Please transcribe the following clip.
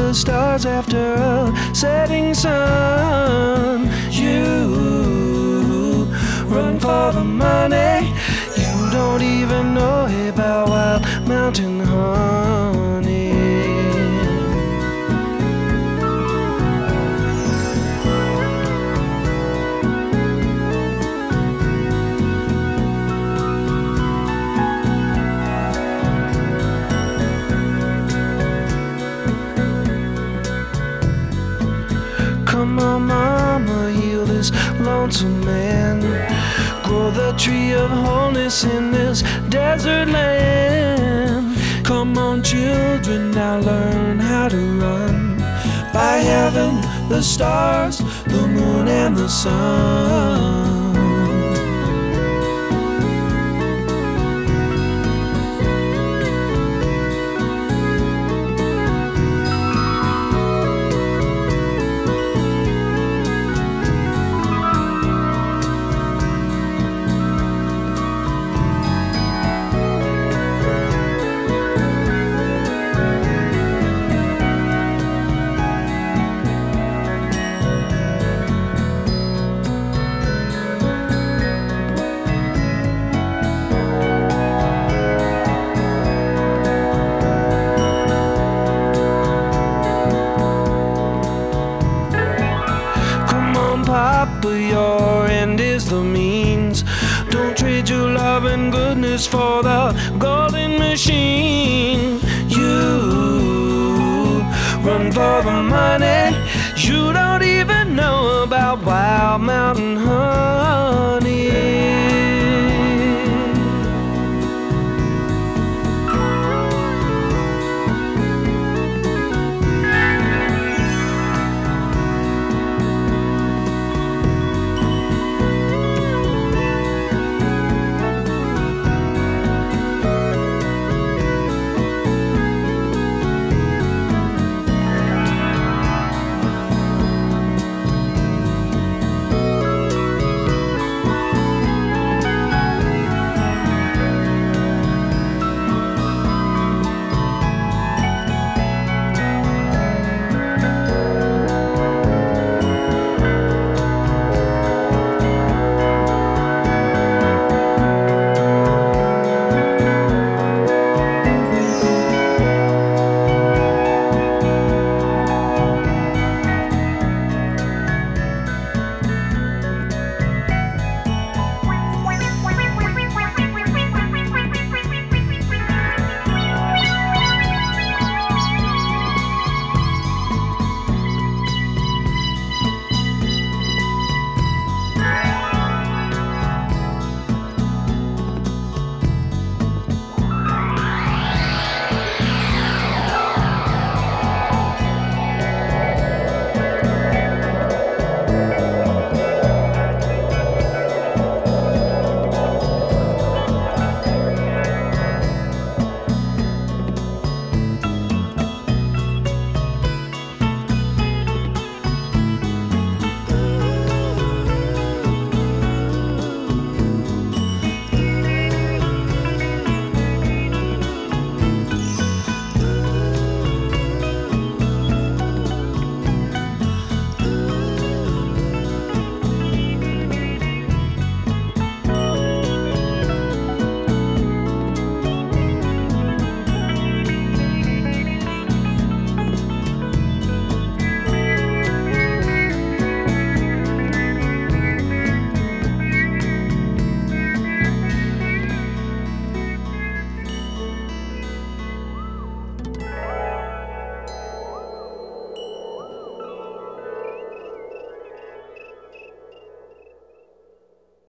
the stars after a setting sun. You run for the money. You don't even know about Wild Mountain honey. Come on, mama, heal this lonesome man. Grow the tree of wholeness in this desert land. Come on, children, now learn how to run by heaven, the stars, the moon, and the sun. Papa, your end is the means. Don't trade your love and goodness for the golden machine. You run for the money. You don't even know about Wild Mountain honey.